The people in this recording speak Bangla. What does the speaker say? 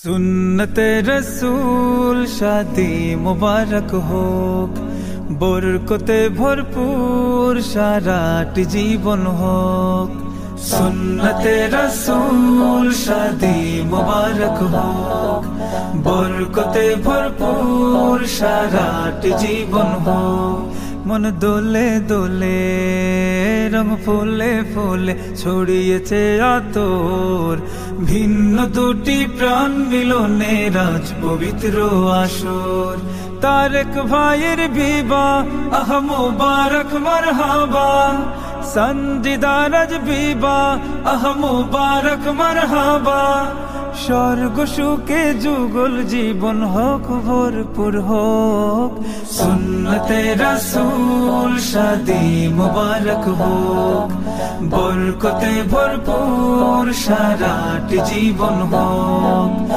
सुन्नते रसूल शादी मुबारक होक, बरकते भरपूर साराटी जीवन होक। सुन्नते रसूल शादी मुबारक होक, बरकते भरपूर साराटी जीवन होक। मन दोले दोले रंग फुले फुले ছড়িয়েছে আতর, ভিন্ন দুটি প্রাণ মিলনে রাজ পবিত্র আসর। তারেক ভাইয়ের বিবাহ আহ মুবারক মারহাবা, সঞ্জিদার আজ বিবাহ আহ মুবারক মারহাবা। স্বর্গ সুখে যুগল জীবন হোক ভরপুর হোক, সুন্নতে রাসূল শাদি মুবারক হোক, বরকতে ভরপুর সারাটি জীবন হোক।